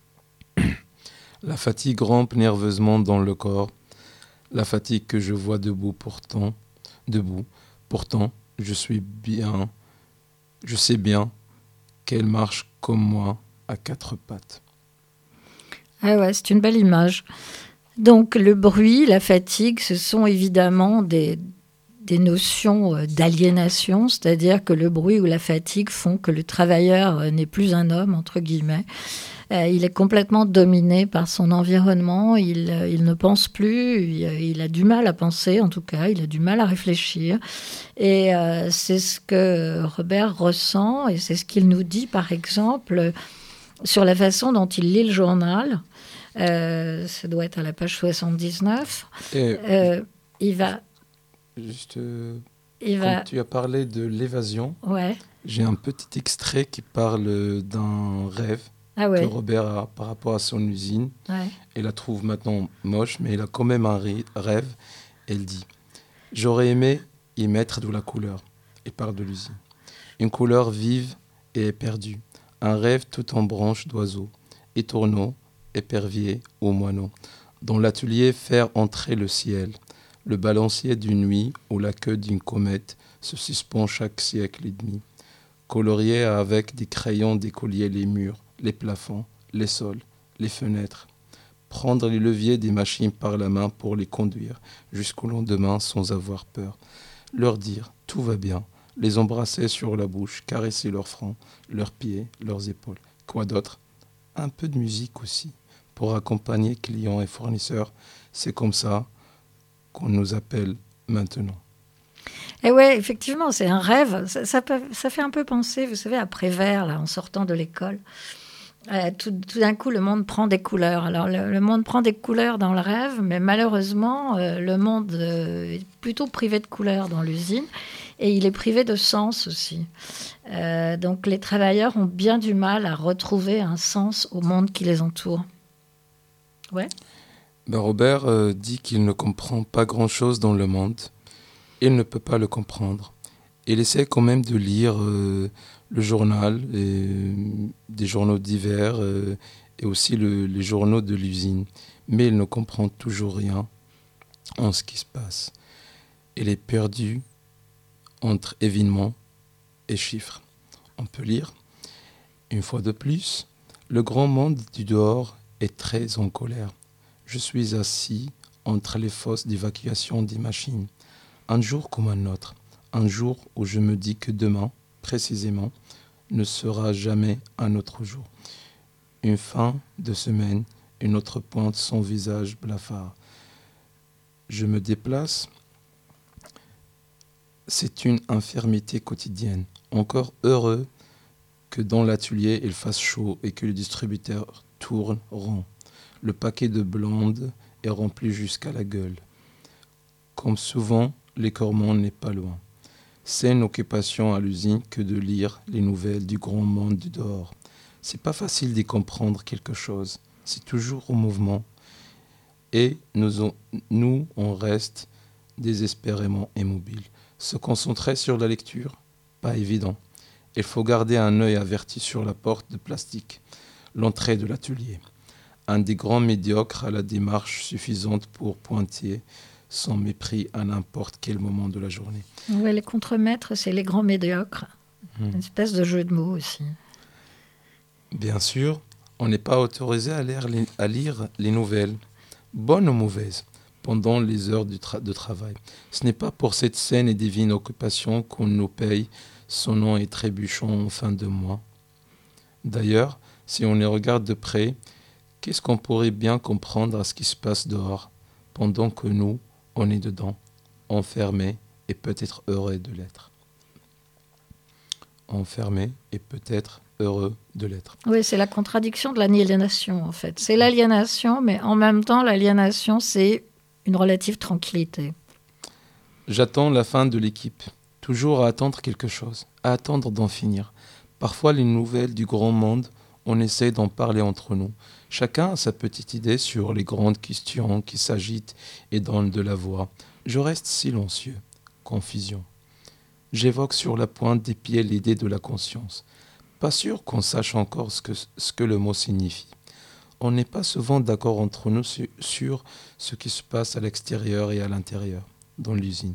La fatigue rampe nerveusement dans le corps, la fatigue que je vois debout pourtant, debout. Pourtant, je suis bien, je sais bien qu'elle marche comme moi à quatre pattes. Ah ouais, c'est une belle image. Donc le bruit, la fatigue, ce sont évidemment des, des notions d'aliénation, c'est-à-dire que le bruit ou la fatigue font que le travailleur n'est plus un homme, entre guillemets. Euh, il est complètement dominé par son environnement, il, il ne pense plus, il, il a du mal à penser en tout cas, il a du mal à réfléchir. Et euh, c'est ce que Robert ressent et c'est ce qu'il nous dit par exemple sur la façon dont il lit le journal. Euh, ça doit être à la page soixante-dix-neuf. Et Euh, il va... juste, euh, Il quand va... tu as parlé de l'évasion, Ouais. j'ai un petit extrait qui parle d'un rêve Ah ouais. que Robert a par rapport à son usine. Ouais. Il la trouve maintenant moche, mais il a quand même un ri- rêve. Elle dit « J'aurais aimé y mettre de la couleur. » Il parle de l'usine. Une couleur vive et éperdue. Un rêve tout en branches d'oiseaux, étourneaux, éperviers ou moineaux. Dans l'atelier faire entrer le ciel, le balancier d'une nuit où la queue d'une comète se suspend chaque siècle et demi. Colorier avec des crayons d'écolier les murs, les plafonds, les sols, les fenêtres. Prendre les leviers des machines par la main pour les conduire jusqu'au lendemain sans avoir peur. Leur dire « tout va bien », les embrasser sur la bouche, caresser leur front, leurs pieds, leurs épaules. Quoi d'autre ? Un peu de musique aussi, pour accompagner clients et fournisseurs. C'est comme ça qu'on nous appelle maintenant. Et ouais, effectivement, c'est un rêve. Ça, ça, peut, ça fait un peu penser, vous savez, à Prévert, là, en sortant de l'école. Euh, tout, tout d'un coup, le monde prend des couleurs. Alors, le, le monde prend des couleurs dans le rêve, mais malheureusement, euh, le monde euh, est plutôt privé de couleurs dans l'usine et il est privé de sens aussi. Euh, donc, les travailleurs ont bien du mal à retrouver un sens au monde qui les entoure. Ouais. Ben Robert euh, dit qu'il ne comprend pas grand-chose dans le monde. Il ne peut pas le comprendre. Il essaie quand même de lire euh, le journal, et, des journaux divers euh, et aussi le, les journaux de l'usine. Mais il ne comprend toujours rien en ce qui se passe. Il est perdu entre événements et chiffres. On peut lire, une fois de plus, le grand monde du dehors est très en colère. Je suis assis entre les fosses d'évacuation des machines. Un jour comme un autre, un jour où je me dis que demain, précisément, ne sera jamais un autre jour. Une fin de semaine, une autre pointe son visage blafard. Je me déplace. C'est une infirmité quotidienne. Encore heureux que dans l'atelier il fasse chaud et que le distributeur tourne rond. Le paquet de blondes est rempli jusqu'à la gueule. Comme souvent, l'écornement n'est pas loin. Saine occupation à l'usine que de lire les nouvelles du grand monde du dehors. C'est pas facile d'y comprendre quelque chose. C'est toujours au mouvement. Et nous on, nous, on reste désespérément immobiles. Se concentrer sur la lecture, pas évident. Il faut garder un œil averti sur la porte de plastique, l'entrée de l'atelier. Un des grands médiocres à la démarche suffisante pour pointer son mépris à n'importe quel moment de la journée. Ouais, les contremaîtres, c'est les grands médiocres. Mmh. Une espèce de jeu de mots aussi. Bien sûr, on n'est pas autorisé à lire, les, à lire les nouvelles, bonnes ou mauvaises, pendant les heures de, tra- de travail. Ce n'est pas pour cette saine et divine occupation qu'on nous paye sonnant et trébuchant en fin de mois. D'ailleurs, si on les regarde de près, qu'est-ce qu'on pourrait bien comprendre à ce qui se passe dehors, pendant que nous, on est dedans, enfermés et peut-être heureux de l'être. Enfermés et peut-être heureux de l'être. Oui, c'est la contradiction de l'aliénation, en fait. C'est l'aliénation, mais en même temps, l'aliénation, c'est une relative tranquillité. J'attends la fin de l'équipe, toujours à attendre quelque chose, à attendre d'en finir. Parfois, les nouvelles du grand monde, on essaie d'en parler entre nous. Chacun a sa petite idée sur les grandes questions qui s'agitent et donnent de la voix. Je reste silencieux. Confusion. J'évoque sur la pointe des pieds l'idée de la conscience. Pas sûr qu'on sache encore ce que, ce que le mot signifie. On n'est pas souvent d'accord entre nous sur, sur ce qui se passe à l'extérieur et à l'intérieur, dans l'usine.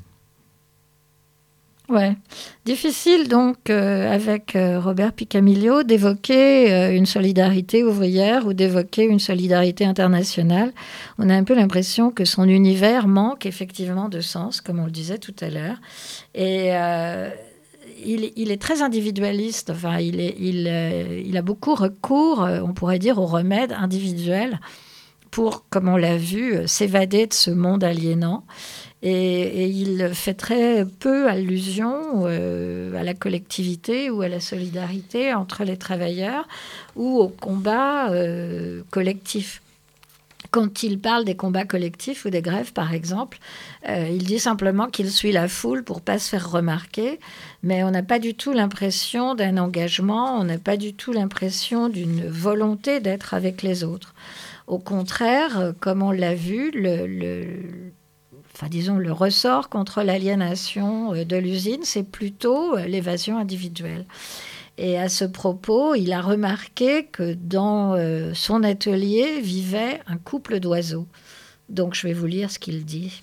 Ouais, difficile donc euh, avec euh, Robert Picamillo d'évoquer euh, une solidarité ouvrière ou d'évoquer une solidarité internationale. On a un peu l'impression que son univers manque effectivement de sens, comme on le disait tout à l'heure. Et euh, il, il est très individualiste. Enfin, il, est, il, euh, il a beaucoup recours, euh, on pourrait dire, aux remèdes individuels pour, comme on l'a vu, euh, s'évader de ce monde aliénant. Et, et il fait très peu allusion euh, à la collectivité ou à la solidarité entre les travailleurs ou au combat euh, collectif. Quand il parle des combats collectifs ou des grèves, par exemple, euh, il dit simplement qu'il suit la foule pour ne pas se faire remarquer, mais on n'a pas du tout l'impression d'un engagement, on n'a pas du tout l'impression d'une volonté d'être avec les autres. Au contraire, comme on l'a vu, le... le Enfin, disons, le ressort contre l'aliénation de l'usine, c'est plutôt l'évasion individuelle. Et à ce propos, il a remarqué que dans euh, son atelier vivait un couple d'oiseaux. Donc, je vais vous lire ce qu'il dit.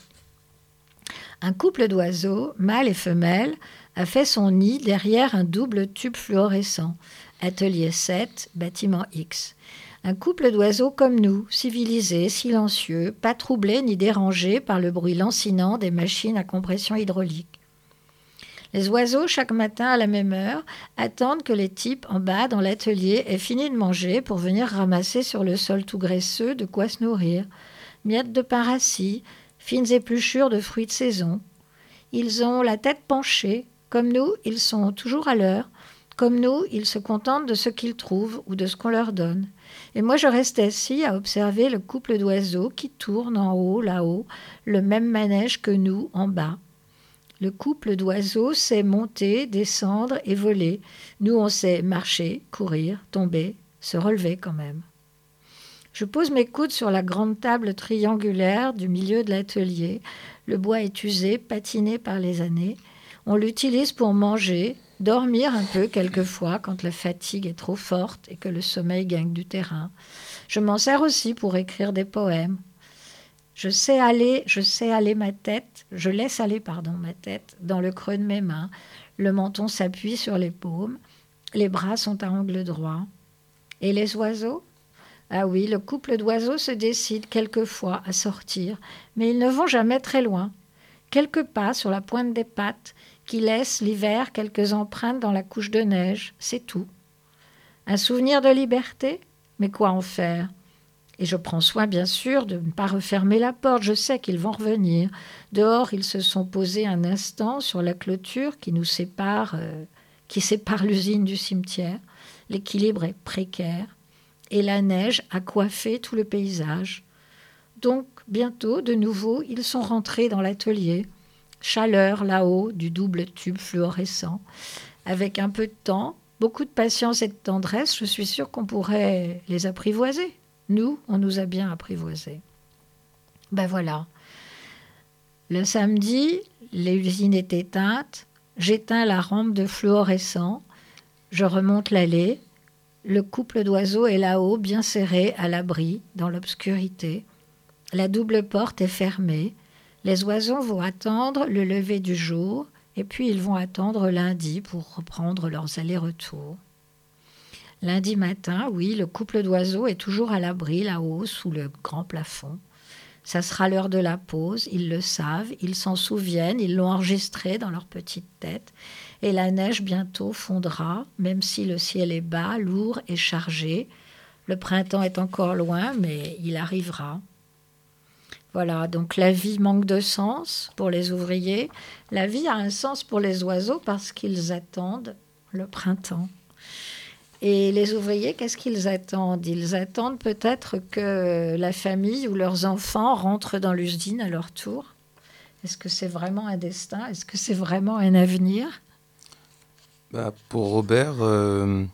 Un couple d'oiseaux, mâle et femelle, a fait son nid derrière un double tube fluorescent. Atelier sept, bâtiment X. Un couple d'oiseaux comme nous, civilisés, silencieux, pas troublés ni dérangés par le bruit lancinant des machines à compression hydraulique. Les oiseaux, chaque matin à la même heure, attendent que les types en bas dans l'atelier aient fini de manger pour venir ramasser sur le sol tout graisseux de quoi se nourrir. Miettes de pain rassis, fines épluchures de fruits de saison. Ils ont la tête penchée. Comme nous, ils sont toujours à l'heure. Comme nous, ils se contentent de ce qu'ils trouvent ou de ce qu'on leur donne. Et moi, je reste assis à observer le couple d'oiseaux qui tourne en haut, là-haut, le même manège que nous, en bas. Le couple d'oiseaux sait monter, descendre et voler. Nous, on sait marcher, courir, tomber, se relever quand même. Je pose mes coudes sur la grande table triangulaire du milieu de l'atelier. Le bois est usé, patiné par les années. On l'utilise pour manger, dormir un peu quelquefois quand la fatigue est trop forte et que le sommeil gagne du terrain. Je m'en sers aussi pour écrire des poèmes. Je sais aller, je sais aller ma tête, je laisse aller pardon ma tête dans le creux de mes mains. Le menton s'appuie sur les paumes, les bras sont à angle droit. Et les oiseaux ? Ah oui, le couple d'oiseaux se décide quelquefois à sortir, mais ils ne vont jamais très loin. Quelques pas sur la pointe des pattes qui laissent l'hiver quelques empreintes dans la couche de neige, c'est tout. Un souvenir de liberté ? Mais quoi en faire ? Et je prends soin, bien sûr, de ne pas refermer la porte. Je sais qu'ils vont revenir. Dehors, ils se sont posés un instant sur la clôture qui nous sépare, euh, qui sépare l'usine du cimetière. L'équilibre est précaire. Et la neige a coiffé tout le paysage. Donc, bientôt, de nouveau, ils sont rentrés dans l'atelier. Chaleur là-haut du double tube fluorescent. Avec un peu de temps, beaucoup de patience et de tendresse, je suis sûre qu'on pourrait les apprivoiser. Nous, on nous a bien apprivoisés. Ben voilà. Le samedi, l'usine est éteinte. J'éteins la rampe de fluorescent. Je remonte l'allée. Le couple d'oiseaux est là-haut, bien serré, à l'abri, dans l'obscurité. La double porte est fermée. Les oiseaux vont attendre le lever du jour, et puis ils vont attendre lundi pour reprendre leurs allers-retours. Lundi matin, oui, le couple d'oiseaux est toujours à l'abri, là-haut, sous le grand plafond. Ça sera l'heure de la pause, ils le savent, ils s'en souviennent, ils l'ont enregistré dans leur petite tête. Et la neige bientôt fondra, même si le ciel est bas, lourd et chargé. Le printemps est encore loin, mais il arrivera. Voilà, donc la vie manque de sens pour les ouvriers. La vie a un sens pour les oiseaux parce qu'ils attendent le printemps. Et les ouvriers, qu'est-ce qu'ils attendent ? Ils attendent peut-être que la famille ou leurs enfants rentrent dans l'usine à leur tour. Est-ce que c'est vraiment un destin ? Est-ce que c'est vraiment un avenir ? Bah, pour Robert, euh,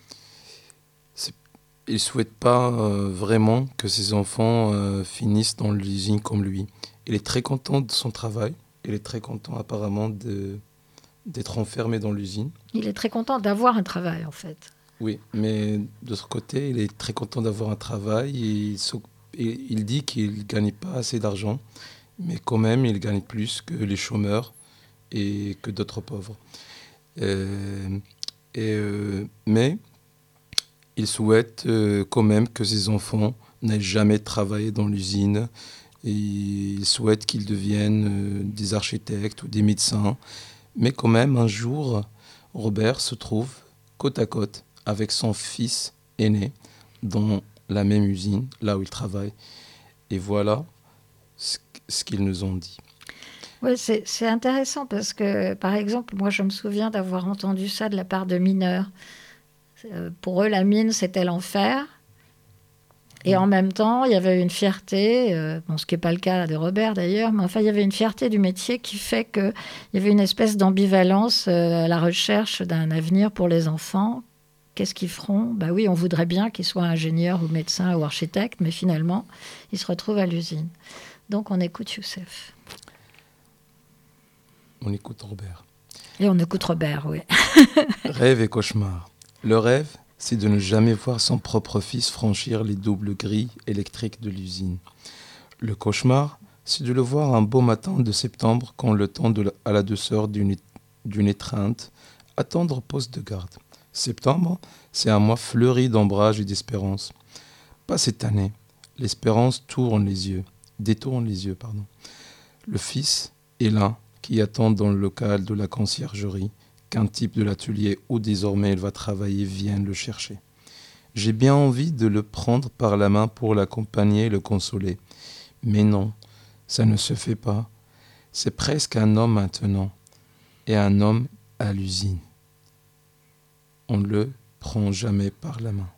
il ne souhaite pas euh, vraiment que ses enfants euh, finissent dans l'usine comme lui. Il est très content de son travail. Il est très content apparemment de, d'être enfermé dans l'usine. Il est très content d'avoir un travail en fait. Oui, mais de son côté, il est très content d'avoir un travail. Et il, et il dit qu'il ne gagne pas assez d'argent, mais quand même, il gagne plus que les chômeurs et que d'autres pauvres. Euh, et, euh, mais il souhaite euh, quand même que ses enfants n'aient jamais travaillé dans l'usine. Et il souhaite qu'ils deviennent euh, des architectes ou des médecins. Mais quand même, un jour, Robert se trouve côte à côte avec son fils aîné dans la même usine, là où il travaille. Et voilà ce, ce qu'ils nous ont dit. Oui, c'est, c'est intéressant parce que, par exemple, moi, je me souviens d'avoir entendu ça de la part de mineurs. Euh, pour eux, la mine, c'était l'enfer. Et en même temps, il y avait une fierté, euh, bon, ce qui n'est pas le cas de Robert d'ailleurs, mais enfin, il y avait une fierté du métier qui fait qu'il y avait une espèce d'ambivalence euh, à la recherche d'un avenir pour les enfants. Qu'est-ce qu'ils feront ? Bah oui, on voudrait bien qu'ils soient ingénieurs ou médecins ou architectes, mais finalement, ils se retrouvent à l'usine. Donc, on écoute Youssef. On écoute Robert. Et on écoute Robert, oui. Rêve et cauchemar. Le rêve, c'est de ne jamais voir son propre fils franchir les doubles grilles électriques de l'usine. Le cauchemar, c'est de le voir un beau matin de septembre quand le temps de la, à la douceur d'une, d'une étreinte, attendre au poste de garde. Septembre, c'est un mois fleuri d'ombrage et d'espérance. Pas cette année. L'espérance tourne les yeux, détourne les yeux, pardon. Le fils est là, qui attend dans le local de la conciergerie qu'un type de l'atelier où désormais il va travailler vienne le chercher. J'ai bien envie de le prendre par la main pour l'accompagner et le consoler. Mais non, ça ne se fait pas. C'est presque un homme maintenant, et un homme à l'usine. On ne le prend jamais par la main.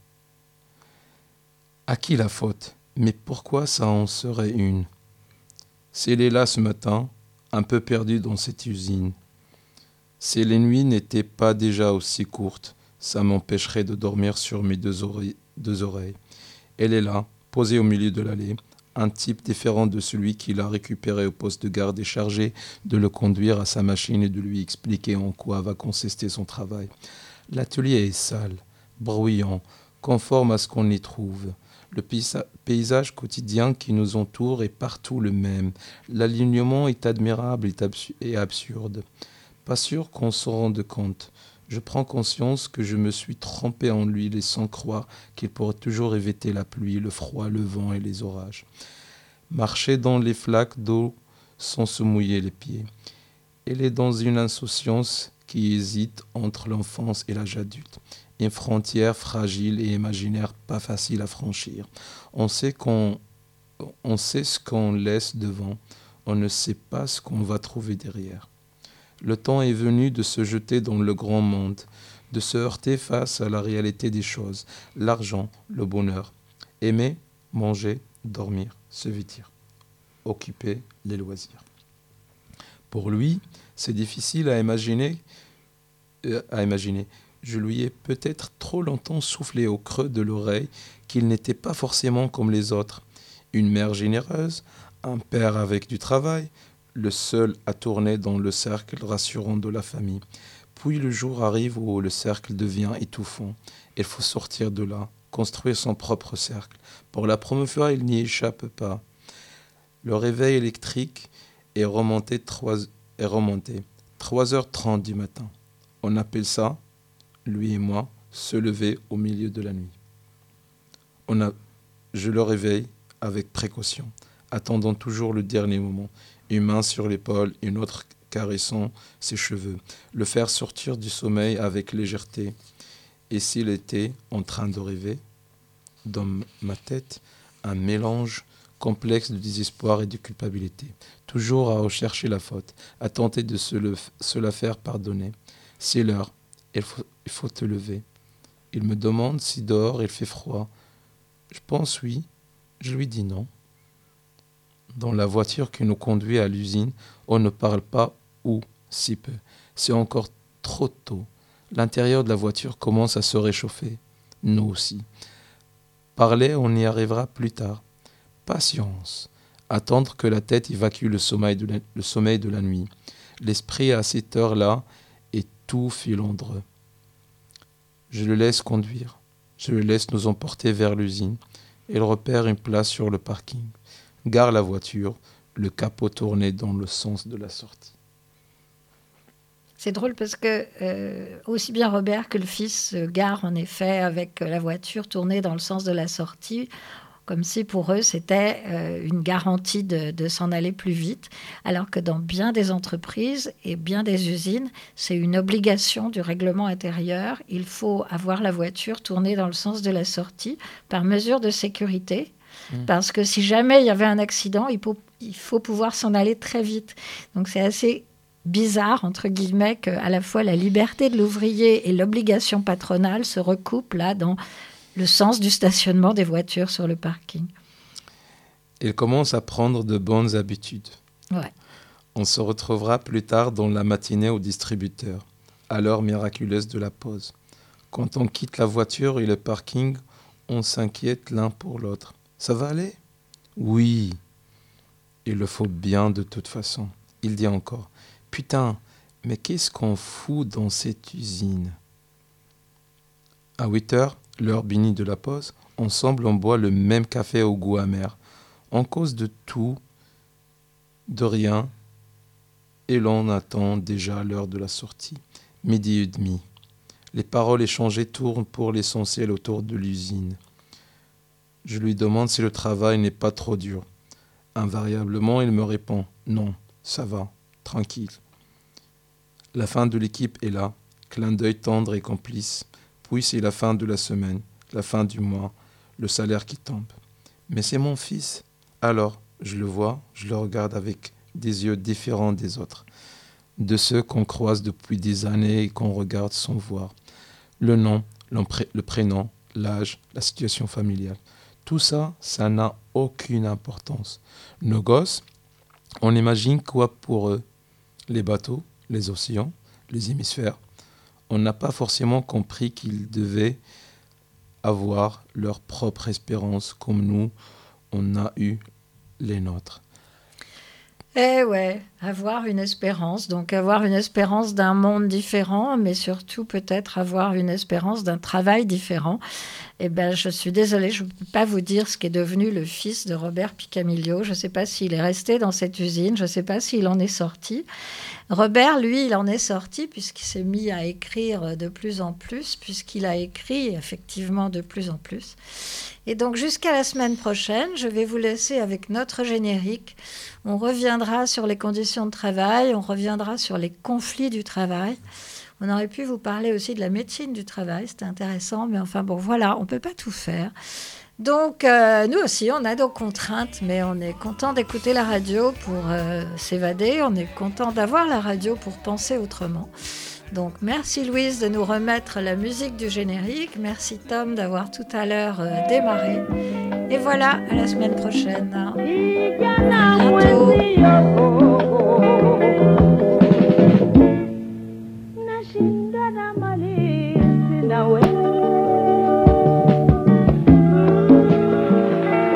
À qui la faute ? Mais pourquoi ça en serait une ? S'il est là ce matin, un peu perdu dans cette usine. Si les nuits n'étaient pas déjà aussi courtes, ça m'empêcherait de dormir sur mes deux oreilles. Deux oreilles. Elle est là, posée au milieu de l'allée, un type différent de celui qui l'a récupéré au poste de garde et chargé de le conduire à sa machine et de lui expliquer en quoi va consister son travail. L'atelier est sale, bruyant, conforme à ce qu'on y trouve. Le paysage quotidien qui nous entoure est partout le même. L'alignement est admirable et absurde. Pas sûr qu'on s'en rende compte. Je prends conscience que je me suis trempé en lui, laissant croire qu'il pourrait toujours éviter la pluie, le froid, le vent et les orages. Marcher dans les flaques d'eau sans se mouiller les pieds. Elle est dans une insouciance qui hésite entre l'enfance et l'âge adulte. Une frontière fragile et imaginaire, pas facile à franchir. On sait qu'on, on sait ce qu'on laisse devant, on ne sait pas ce qu'on va trouver derrière. Le temps est venu de se jeter dans le grand monde, de se heurter face à la réalité des choses, l'argent, le bonheur. Aimer, manger, dormir, se vêtir, occuper les loisirs. Pour lui, c'est difficile à imaginer, euh, à imaginer. Je lui ai peut-être trop longtemps soufflé au creux de l'oreille qu'il n'était pas forcément comme les autres. Une mère généreuse, un père avec du travail, le seul à tourner dans le cercle rassurant de la famille. Puis le jour arrive où le cercle devient étouffant. Il faut sortir de là, construire son propre cercle. Pour la première fois, il n'y échappe pas. Le réveil électrique est remonté trois, est remonté. trois heures trente du matin. On appelle ça, lui et moi, se lever au milieu de la nuit. On a, je le réveille avec précaution, attendant toujours le dernier moment. Une main sur l'épaule, une autre caressant ses cheveux. Le faire sortir du sommeil avec légèreté. Et s'il était en train de rêver, dans ma tête, un mélange complexe de désespoir et de culpabilité. Toujours à rechercher la faute, à tenter de se, le, se la faire pardonner. C'est l'heure, il faut, il faut te lever. Il me demande si dehors il fait froid. Je pense oui, je lui dis non. Dans la voiture qui nous conduit à l'usine, on ne parle pas ou si peu. C'est encore trop tôt. L'intérieur de la voiture commence à se réchauffer. Nous aussi. Parler, on y arrivera plus tard. Patience. Attendre que la tête évacue le sommeil de la, le sommeil de la nuit. L'esprit à cette heure-là est tout filandreux. Je le laisse conduire. Je le laisse nous emporter vers l'usine. Il repère une place sur le parking. Gare la voiture, le capot tourné dans le sens de la sortie. C'est drôle parce que euh, aussi bien Robert que le fils se garent en effet avec la voiture tournée dans le sens de la sortie, comme si pour eux c'était euh, une garantie de, de s'en aller plus vite, alors que dans bien des entreprises et bien des usines, c'est une obligation du règlement intérieur. Il faut avoir la voiture tournée dans le sens de la sortie par mesure de sécurité. Parce que si jamais il y avait un accident, il faut, il faut pouvoir s'en aller très vite. Donc c'est assez bizarre, entre guillemets, qu'à la fois la liberté de l'ouvrier et l'obligation patronale se recoupent là dans le sens du stationnement des voitures sur le parking. Il commence à prendre de bonnes habitudes. Ouais. On se retrouvera plus tard dans la matinée au distributeur, à l'heure miraculeuse de la pause. Quand on quitte la voiture et le parking, on s'inquiète l'un pour l'autre. Ça va aller ? Oui. Il le faut bien de toute façon. Il dit encore, putain, mais qu'est-ce qu'on fout dans cette usine ? À huit heures, l'heure bénie de la pause, ensemble on boit le même café au goût amer. On cause de tout, de rien, et l'on attend déjà l'heure de la sortie. Midi et demi. Les paroles échangées tournent pour l'essentiel autour de l'usine. Je lui demande si le travail n'est pas trop dur. Invariablement, il me répond « Non, ça va, tranquille ». La fin de l'équipe est là, clin d'œil tendre et complice. Puis c'est la fin de la semaine, la fin du mois, le salaire qui tombe. Mais c'est mon fils. Alors, je le vois, je le regarde avec des yeux différents des autres, de ceux qu'on croise depuis des années et qu'on regarde sans voir. Le nom, le prénom, l'âge, la situation familiale. Tout ça, ça n'a aucune importance. Nos gosses, on imagine quoi pour eux ? Les bateaux, les océans, les hémisphères. On n'a pas forcément compris qu'ils devaient avoir leur propre espérance comme nous, on a eu les nôtres. Eh ouais, avoir une espérance, donc avoir une espérance d'un monde différent, mais surtout peut-être avoir une espérance d'un travail différent. Eh ben, je suis désolée, je ne peux pas vous dire ce qu'est devenu le fils de Robert Picamillo. Je ne sais pas s'il est resté dans cette usine, je ne sais pas s'il en est sorti. Robert, lui, il en est sorti puisqu'il s'est mis à écrire de plus en plus, puisqu'il a écrit effectivement de plus en plus. Et donc, jusqu'à la semaine prochaine, je vais vous laisser avec notre générique. On reviendra sur les conditions de travail, on reviendra sur les conflits du travail. On aurait pu vous parler aussi de la médecine du travail, c'était intéressant, mais enfin bon, voilà, on ne peut pas tout faire. Donc, euh, nous aussi, on a nos contraintes, mais on est content d'écouter la radio pour euh, s'évader, on est content d'avoir la radio pour penser autrement. Donc, merci Louise de nous remettre la musique du générique, merci Tom d'avoir tout à l'heure euh, démarré. Et voilà, à la semaine prochaine. À bientôt.